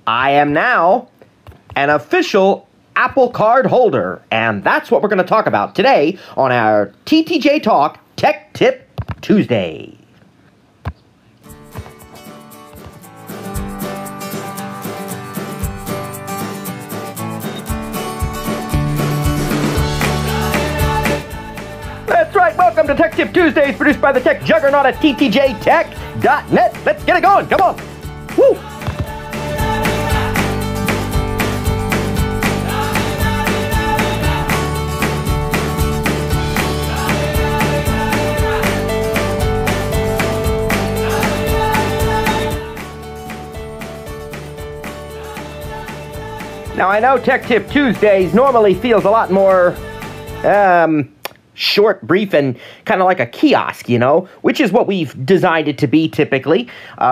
I am now an official Apple Card holder, and that's what we're going to talk about today on our TTJ Talk Tech Tip Tuesday. That's right, welcome to Tech Tip Tuesdays, produced by the tech juggernaut at ttjtech.net. Let's get it going, come on! Woo! Now, I know Tech Tip Tuesdays normally feels a lot more, short, brief, and kind of like a kiosk, which is what we've designed it to be typically.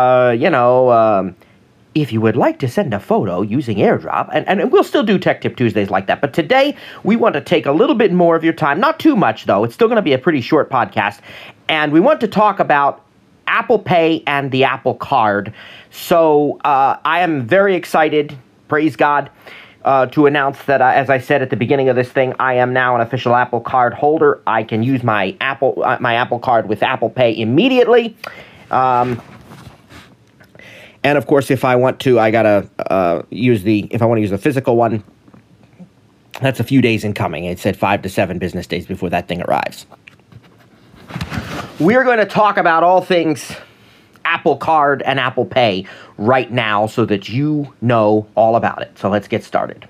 If you would like to send a photo using AirDrop, and we'll still do Tech Tip Tuesdays like that, but today we want to take a little bit more of your time, not too much though, it's still going to be a pretty short podcast, and we want to talk about Apple Pay and the Apple Card. So I am very excited, praise God, to announce that, as I said at the beginning of this thing, I am now an official Apple Card holder. I can use my Apple Card with Apple Pay immediately. And of course, if I want to, I gotta if I want to use the physical one, that's a few days in coming. It said 5 to 7 business days before that thing arrives. We're going to talk about all things Apple Card and Apple Pay right now so that you know all about it. So let's get started.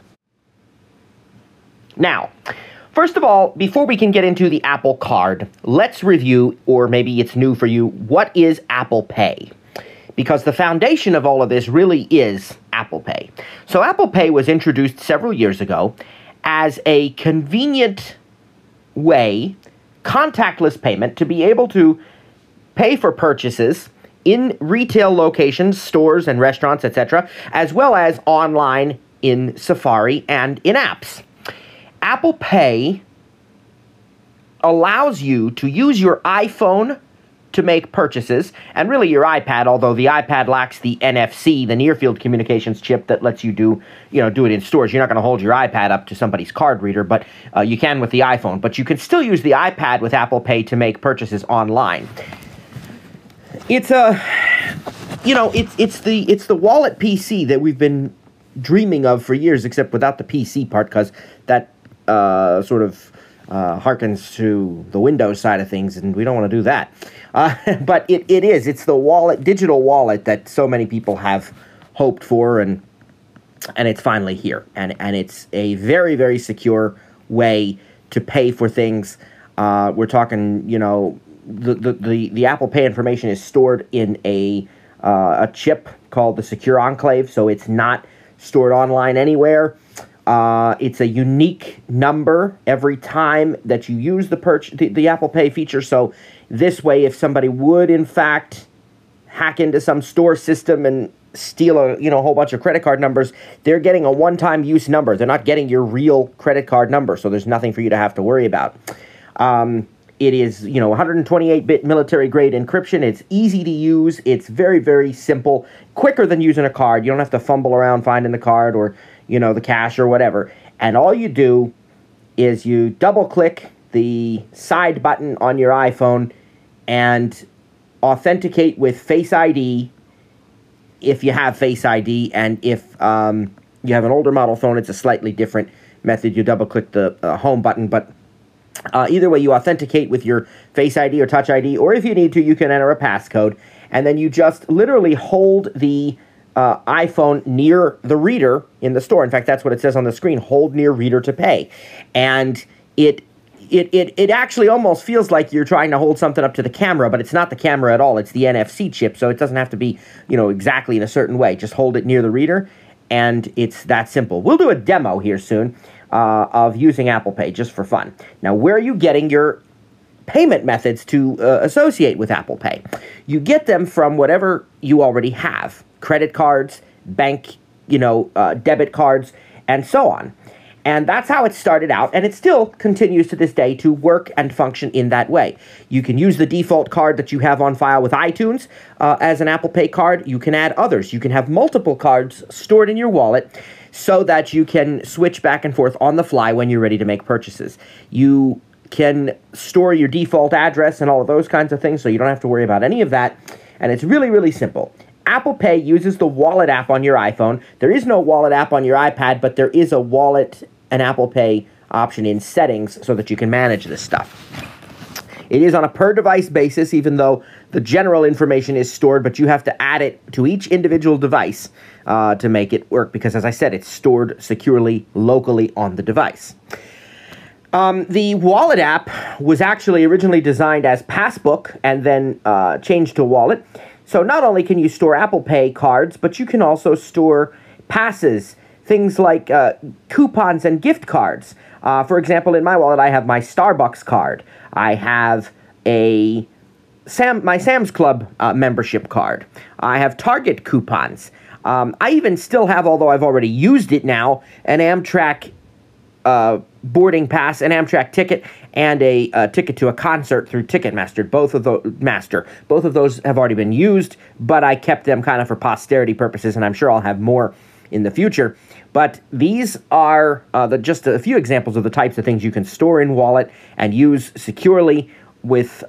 Now, first of all, before we can get into the Apple Card, let's review, or maybe it's new for you, what is Apple Pay? Because the foundation of all of this really is Apple Pay. So Apple Pay was introduced several years ago as a convenient way, contactless payment, to be able to pay for purchases in retail locations, stores and restaurants, etc., as well as online in Safari and in apps. Apple Pay allows you to use your iPhone to make purchases, and really your iPad, although the iPad lacks the NFC, the near-field communications chip that lets you do it in stores. You're not going to hold your iPad up to somebody's card reader, but you can with the iPhone. But you can still use the iPad with Apple Pay to make purchases online. It's it's the wallet PC that we've been dreaming of for years, except without the PC part, because that harkens to the Windows side of things, and we don't want to do that. But it's the digital wallet that so many people have hoped for, and it's finally here, and it's a very, very secure way to pay for things. We're talking, the Apple Pay information is stored in a chip called the Secure Enclave, so it's not stored online anywhere. It's a unique number every time that you use the Apple Pay feature. So this way, if somebody would in fact hack into some store system and steal a whole bunch of credit card numbers, they're getting a one-time use number. They're not getting your real credit card number, so there's nothing for you to have to worry about. It is, 128-bit military-grade encryption. It's easy to use. It's very, very simple. Quicker than using a card. You don't have to fumble around finding the card or, the cash or whatever. And all you do is you double-click the side button on your iPhone and authenticate with Face ID if you have Face ID. And if you have an older model phone, it's a slightly different method. You double-click the home button, but either way, you authenticate with your Face ID or Touch ID, or if you need to, you can enter a passcode, and then you just literally hold the iPhone near the reader in the store. In fact, that's what it says on the screen, hold near reader to pay. And it actually almost feels like you're trying to hold something up to the camera, but it's not the camera at all. It's the NFC chip, so it doesn't have to be, exactly in a certain way. Just hold it near the reader, and it's that simple. We'll do a demo here soon of using Apple Pay just for fun. Now, where are you getting your payment methods to associate with Apple Pay? You get them from whatever you already have. Credit cards, bank, debit cards, and so on. And that's how it started out, and it still continues to this day to work and function in that way. You can use the default card that you have on file with iTunes as an Apple Pay card. You can add others. You can have multiple cards stored in your wallet so that you can switch back and forth on the fly when you're ready to make purchases. You can store your default address and all of those kinds of things, so you don't have to worry about any of that, and it's really, really simple. Apple Pay uses the Wallet app on your iPhone. There is no Wallet app on your iPad, but there is a Wallet and Apple Pay option in settings so that you can manage this stuff. It is on a per-device basis, even though the general information is stored, but you have to add it to each individual device to make it work, because, as I said, it's stored securely, locally on the device. The Wallet app was actually originally designed as Passbook and then changed to Wallet. So not only can you store Apple Pay cards, but you can also store passes, things like coupons and gift cards. For example, in my wallet, I have my Starbucks card. I have my Sam's Club membership card. I have Target coupons. I even still have, although I've already used it now, an Amtrak boarding pass, an Amtrak ticket, and a ticket to a concert through Ticketmaster. Both of those have already been used, but I kept them kind of for posterity purposes, and I'm sure I'll have more in the future. But these are just a few examples of the types of things you can store in Wallet and use securely with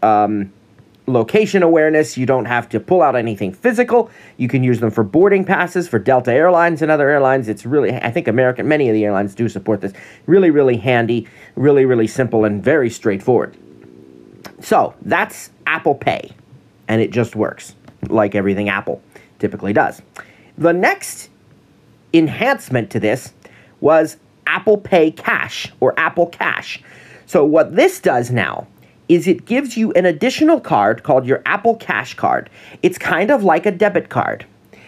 location awareness. You don't have to pull out anything physical. You can use them for boarding passes for Delta Airlines and other airlines. It's really, I think many of the airlines do support this. Really, really handy, really, really simple, and very straightforward. So that's Apple Pay, and it just works like everything Apple typically does. The next enhancement to this was Apple Pay Cash, or Apple Cash. So what this does now is it gives you an additional card called your Apple Cash card. It's kind of like a debit card.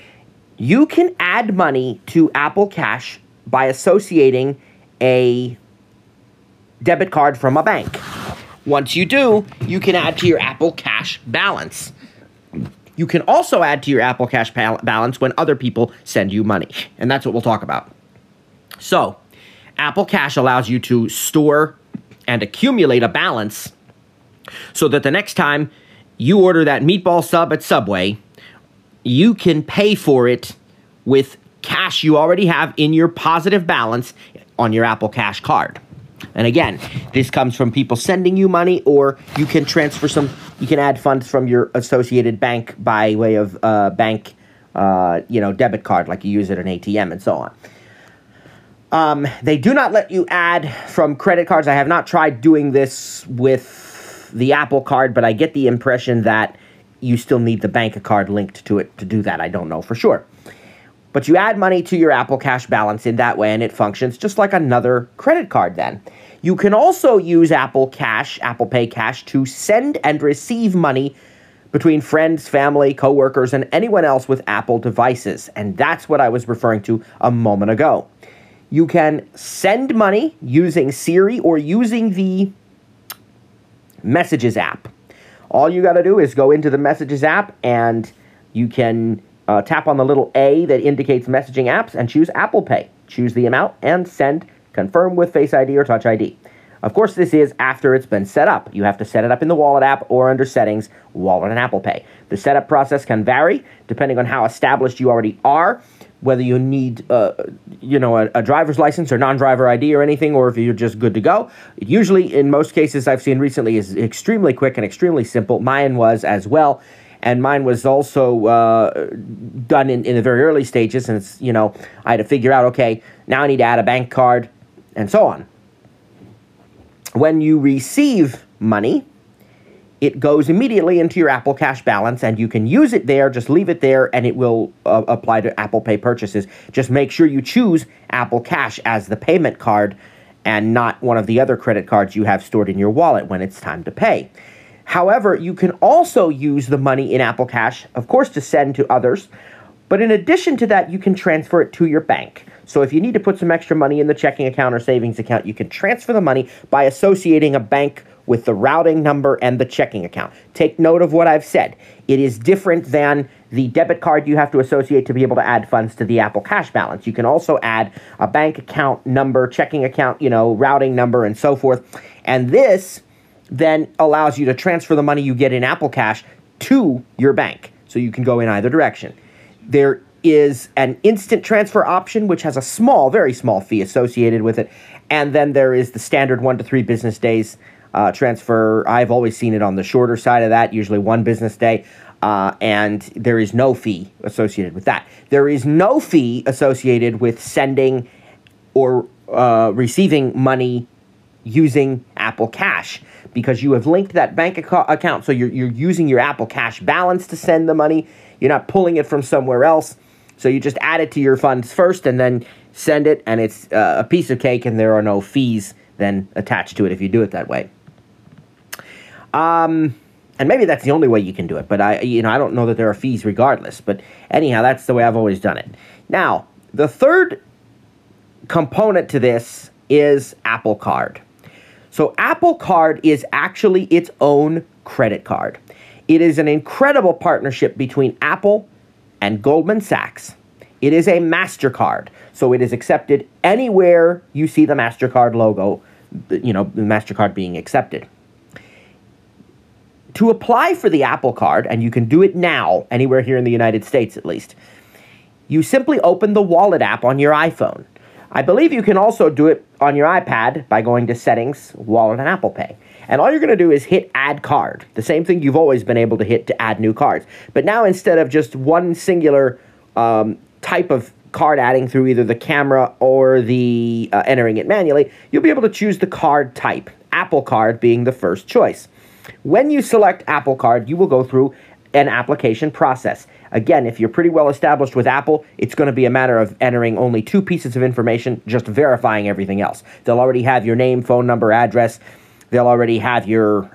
You can add money to Apple Cash by associating a debit card from a bank. Once you do, you can add to your Apple Cash balance. You can also add to your Apple Cash balance when other people send you money, and that's what we'll talk about. So, Apple Cash allows you to store and accumulate a balance so that the next time you order that meatball sub at Subway, you can pay for it with cash you already have in your positive balance on your Apple Cash card. And again, this comes from people sending you money, or you can you can add funds from your associated bank by way of bank, debit card, like you use at an ATM and so on. They do not let you add from credit cards. I have not tried doing this with the Apple card, but I get the impression that you still need the bank card linked to it to do that. I don't know for sure. But you add money to your Apple Cash balance in that way, and it functions just like another credit card then. You can also use Apple Pay Cash, to send and receive money between friends, family, coworkers, and anyone else with Apple devices. And that's what I was referring to a moment ago. You can send money using Siri or using the Messages app. All you got to do is go into the Messages app, and you can tap on the little A that indicates messaging apps and choose Apple Pay. Choose the amount and send, confirm with Face ID or Touch ID. Of course, this is after it's been set up. You have to set it up in the Wallet app or under Settings, Wallet and Apple Pay. The setup process can vary depending on how established you already are, whether you need a driver's license or non-driver ID or anything, or if you're just good to go. Usually, in most cases I've seen recently, is extremely quick and extremely simple. Mine was as well. And mine was also done in the very early stages, and it's, I had to figure out, okay, now I need to add a bank card, and so on. When you receive money, it goes immediately into your Apple Cash balance, and you can use it there, just leave it there, and it will apply to Apple Pay purchases. Just make sure you choose Apple Cash as the payment card, and not one of the other credit cards you have stored in your wallet when it's time to pay. However, you can also use the money in Apple Cash, of course, to send to others. But in addition to that, you can transfer it to your bank. So if you need to put some extra money in the checking account or savings account, you can transfer the money by associating a bank with the routing number and the checking account. Take note of what I've said. It is different than the debit card you have to associate to be able to add funds to the Apple Cash balance. You can also add a bank account number, checking account, routing number, and so forth. And this then allows you to transfer the money you get in Apple Cash to your bank, so you can go in either direction. There is an instant transfer option, which has a small, very small fee associated with it. And then there is the standard 1 to 3 business days transfer. I've always seen it on the shorter side of that, usually 1 business day. And there is no fee associated with that. There is no fee associated with sending or receiving money using Apple Cash, because you have linked that bank account, so you're using your Apple Cash balance to send the money. You're not pulling it from somewhere else. So you just add it to your funds first and then send it, and it's a piece of cake, and there are no fees then attached to it if you do it that way. And maybe that's the only way you can do it, but I don't know that there are fees regardless. But anyhow, that's the way I've always done it. Now, the third component to this is Apple Card. So Apple Card is actually its own credit card. It is an incredible partnership between Apple and Goldman Sachs. It is a MasterCard, so it is accepted anywhere you see the MasterCard logo, the MasterCard being accepted. To apply for the Apple Card, and you can do it now, anywhere here in the United States at least, you simply open the Wallet app on your iPhone. I believe you can also do it on your iPad by going to Settings, Wallet, and Apple Pay. And all you're going to do is hit Add Card, the same thing you've always been able to hit to add new cards. But now, instead of just one singular type of card adding through either the camera or the entering it manually, you'll be able to choose the card type, Apple Card being the first choice. When you select Apple Card, you will go through an application process. Again, if you're pretty well established with Apple, it's going to be a matter of entering only 2 pieces of information, just verifying everything else. They'll already have your name, phone number, address. They'll already have your,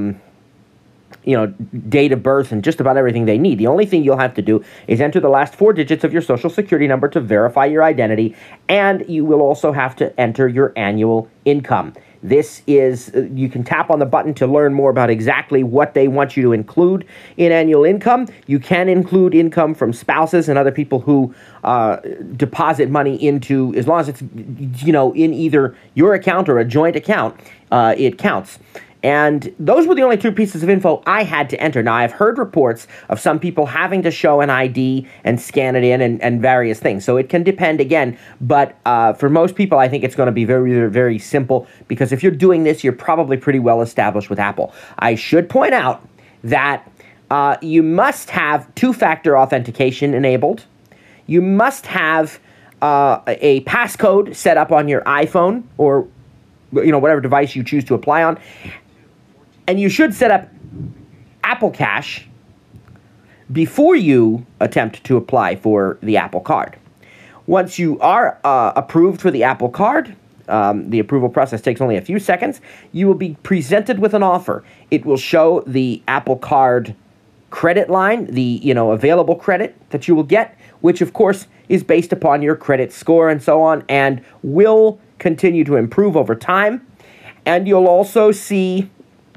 date of birth and just about everything they need. The only thing you'll have to do is enter the last 4 digits of your Social Security number to verify your identity, and you will also have to enter your annual income. This is, you can tap on the button to learn more about exactly what they want you to include in annual income. You can include income from spouses and other people who deposit money into, as long as it's, in either your account or a joint account, it counts. And those were the only 2 pieces of info I had to enter. Now, I've heard reports of some people having to show an ID and scan it in and various things. So it can depend again. But for most people, I think it's going to be very, very simple, because if you're doing this, you're probably pretty well established with Apple. I should point out that you must have 2-factor authentication enabled. You must have a passcode set up on your iPhone or whatever device you choose to apply on. And you should set up Apple Cash before you attempt to apply for the Apple Card. Once you are approved for the Apple Card, the approval process takes only a few seconds, you will be presented with an offer. It will show the Apple Card credit line, the available credit that you will get, which of course is based upon your credit score and so on, and will continue to improve over time. And you'll also see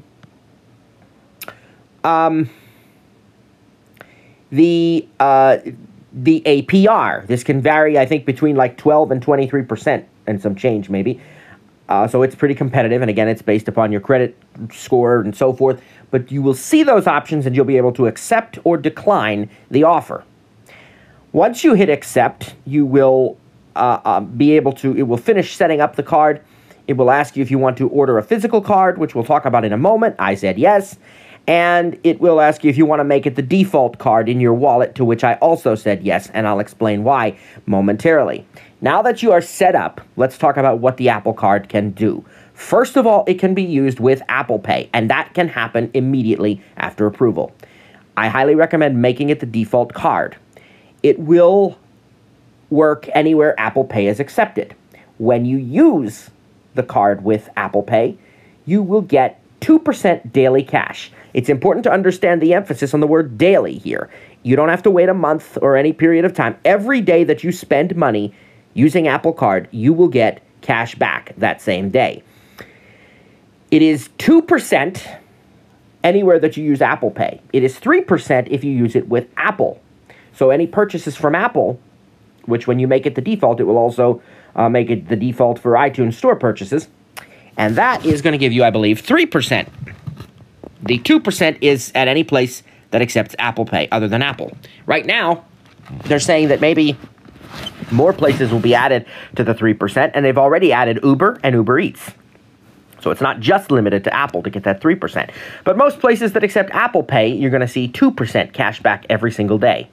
the APR. This can vary, I think, between like 12 and 23% and some change maybe. So it's pretty competitive, and again, it's based upon your credit score and so forth. But you will see those options, and you'll be able to accept or decline the offer. Once you hit accept, you will be able to, it will finish setting up the card. It will ask you if you want to order a physical card, which we'll talk about in a moment. I said yes. And it will ask you if you want to make it the default card in your wallet, to which I also said yes, and I'll explain why momentarily. Now that you are set up, let's talk about what the Apple Card can do. First of all, it can be used with Apple Pay, and that can happen immediately after approval. I highly recommend making it the default card. It will work anywhere Apple Pay is accepted. When you use the card with Apple Pay, you will get 2% daily cash. It's important to understand the emphasis on the word daily here. You don't have to wait a month or any period of time. Every day that you spend money using Apple Card, you will get cash back that same day. It is 2% anywhere that you use Apple Pay. It is 3% if you use it with Apple So any purchases from Apple, which when you make it the default, it will also make it the default for iTunes Store purchases. And that is going to give you, I believe, 3%. The 2% is at any place that accepts Apple Pay other than Apple. Right now, they're saying that maybe more places will be added to the 3%, and they've already added Uber and Uber Eats. So it's not just limited to Apple to get that 3%. But most places that accept Apple Pay, you're going to see 2% cash back every single day.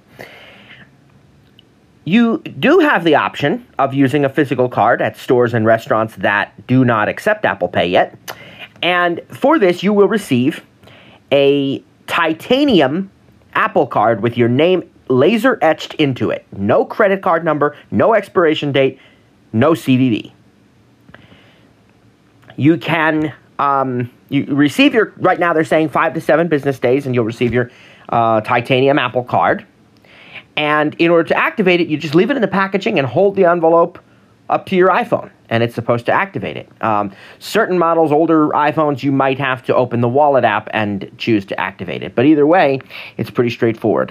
You do have the option of using a physical card at stores and restaurants that do not accept Apple Pay yet. And for this, you will receive a titanium Apple Card with your name laser etched into it. No credit card number, no expiration date, no CVV. You can you receive your, right now they're saying 5 to 7 business days, and you'll receive your titanium Apple Card. And in order to activate it, you just leave it in the packaging and hold the envelope up to your iPhone, and it's supposed to activate it. Certain models, older iPhones, you might have to open the Wallet app and choose to activate it. But either way, it's pretty straightforward.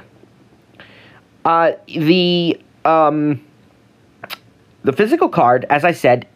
The physical card, as I said,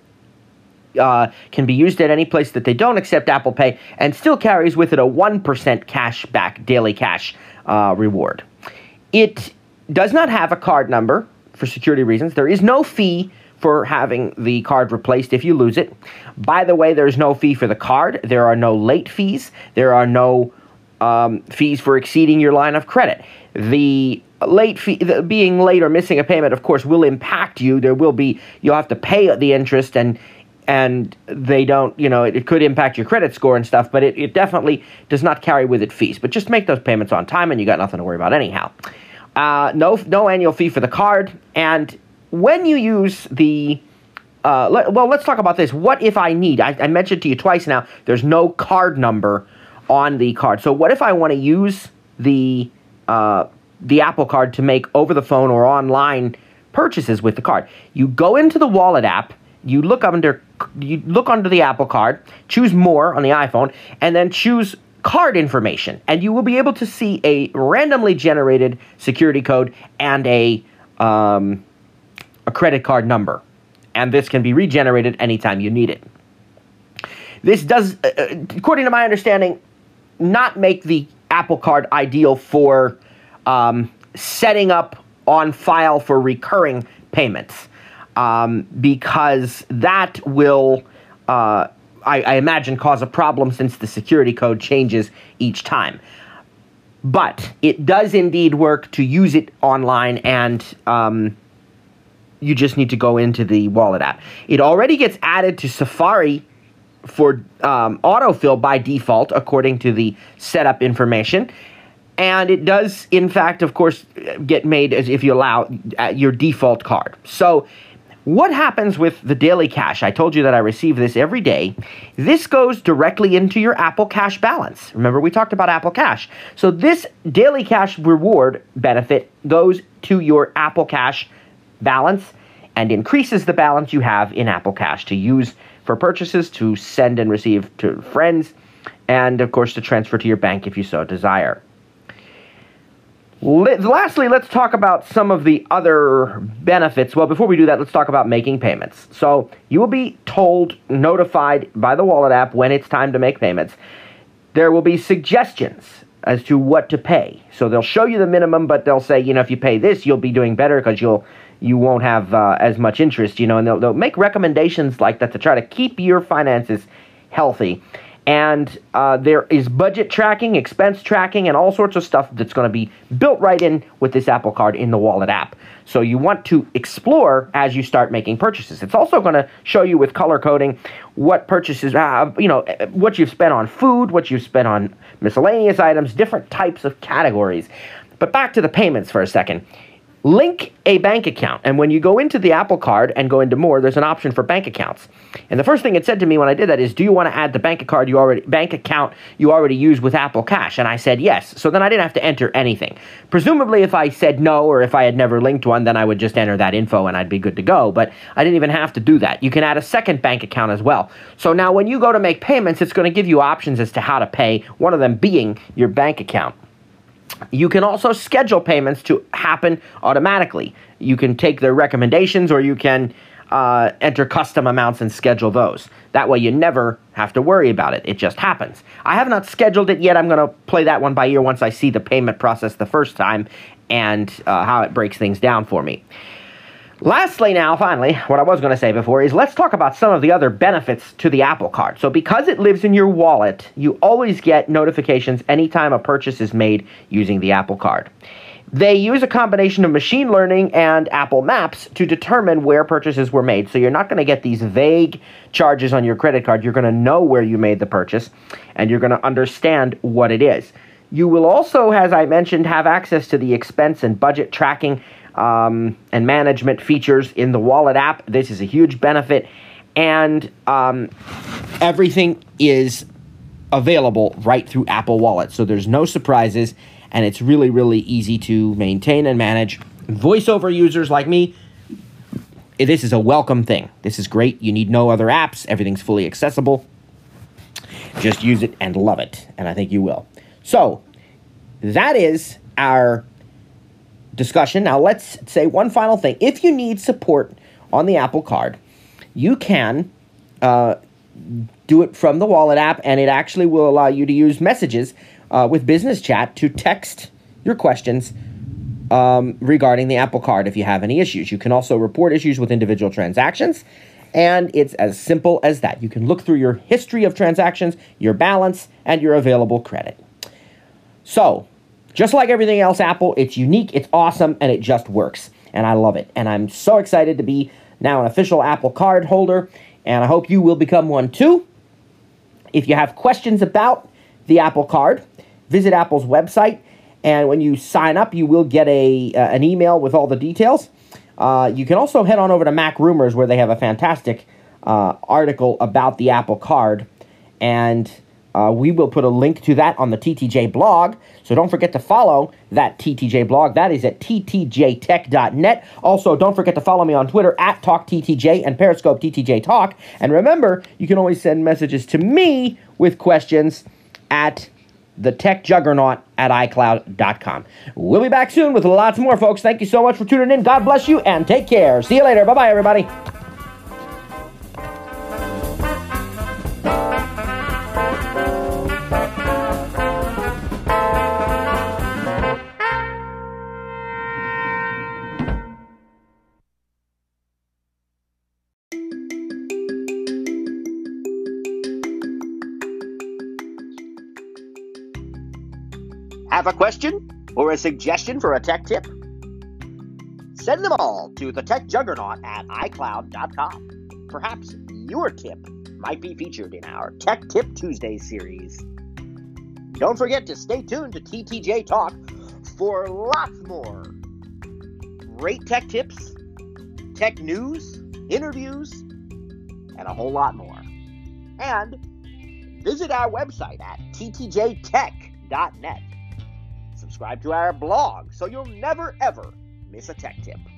can be used at any place that they don't accept Apple Pay and still carries with it a 1% cash back daily cash reward. It does not have a card number for security reasons. There is no fee for having the card replaced if you lose it. By the way, there's no fee for the card. There are no late fees. There are no fees for exceeding your line of credit. The late fee, being late or missing a payment, of course, will impact you. You'll have to pay the interest, and they don't, it could impact your credit score and stuff, but it definitely does not carry with it fees. But just make those payments on time, and you got nothing to worry about anyhow. No annual fee for the card, and when you use the, let's talk about this. What if I need, I mentioned to you twice now, there's no card number on the card. So what if I want to use the Apple Card to make over the phone or online purchases with the card? You go into the Wallet app, you look under the Apple Card, choose More on the iPhone, and then choose Card Information, and you will be able to see a randomly generated security code and a credit card number, and this can be regenerated anytime you need it. This does, according to my understanding, not make the Apple Card ideal for setting up on file for recurring payments, because that will, I imagine, cause a problem since the security code changes each time. But it does indeed work to use it online, and you just need to go into the Wallet app. It already gets added to Safari for autofill by default, according to the setup information. And it does, in fact, of course, get made as if you allow your default card. So what happens with the daily cash? I told you that I receive this every day. This goes directly into your Apple Cash balance. Remember, we talked about Apple Cash. So this daily cash reward benefit goes to your Apple Cash balance and increases the balance you have in Apple Cash to use for purchases, to send and receive to friends, and of course to transfer to your bank if you so desire. Lastly, let's talk about some of the other benefits. Well, before we do that, let's talk about making payments. So you will be notified by the Wallet app when it's time to make payments. There will be suggestions as to what to pay. So they'll show you the minimum, but they'll say, if you pay this, you'll be doing better because you won't have as much interest, and they'll make recommendations like that to try to keep your finances healthy. And there is budget tracking, expense tracking, and all sorts of stuff that's going to be built right in with this Apple Card in the Wallet app. So you want to explore as you start making purchases. It's also going to show you with color coding what purchases, what you've spent on food, what you've spent on miscellaneous items, different types of categories. But back to the payments for a second. Link a bank account, and when you go into the Apple Card and go into More, there's an option for bank accounts. And the first thing it said to me when I did that is, do you want to add the bank account you already use with Apple Cash? And I said yes. So then I didn't have to enter anything. Presumably, if I said no, or if I had never linked one, then I would just enter that info and I'd be good to go. But I didn't even have to do that. You can add a second bank account as well. So now when you go to make payments, it's going to give you options as to how to pay, one of them being your bank account. You can also schedule payments to happen automatically. You can take their recommendations, or you can enter custom amounts and schedule those. That way you never have to worry about it. It just happens. I have not scheduled it yet. I'm going to play that one by ear once I see the payment process the first time and how it breaks things down for me. Lastly now, finally, what I was going to say before is let's talk about some of the other benefits to the Apple Card. So because it lives in your wallet, you always get notifications anytime a purchase is made using the Apple Card. They use a combination of machine learning and Apple Maps to determine where purchases were made. So you're not going to get these vague charges on your credit card. You're going to know where you made the purchase, and you're going to understand what it is. You will also, as I mentioned, have access to the expense and budget tracking and management features in the Wallet app. This is a huge benefit, and everything is available right through Apple Wallet. So there's no surprises, and it's really, really easy to maintain and manage. VoiceOver users like me, this is a welcome thing. This is great. You need no other apps. Everything's fully accessible. Just use it and love it, and I think you will. So that is our discussion. Now let's say one final thing. If you need support on the Apple Card, you can do it from the Wallet app, and it actually will allow you to use messages with Business Chat to text your questions regarding the Apple Card if you have any issues. You can also report issues with individual transactions, and it's as simple as that. You can look through your history of transactions, your balance, and your available credit. So, just like everything else Apple, it's unique, it's awesome, and it just works. And I love it. And I'm so excited to be now an official Apple Card holder, and I hope you will become one too. If you have questions about the Apple Card, visit Apple's website, and when you sign up, you will get an email with all the details. You can also head on over to Mac Rumors, where they have a fantastic article about the Apple Card, and we will put a link to that on the TTJ blog, so don't forget to follow that TTJ blog. That is at ttjtech.net. Also, don't forget to follow me on Twitter at TalkTTJ and Periscope TTJ Talk. And remember, you can always send messages to me with questions at thetechjuggernaut@icloud.com. We'll be back soon with lots more, folks. Thank you so much for tuning in. God bless you, and take care. See you later. Bye-bye, everybody. Have a question or a suggestion for a tech tip? Send them all to thetechjuggernaut@icloud.com. Perhaps your tip might be featured in our Tech Tip Tuesday series. Don't forget to stay tuned to TTJ Talk for lots more great tech tips, tech news, interviews, and a whole lot more. And visit our website at ttjtech.net. Subscribe to our blog so you'll never, ever miss a tech tip.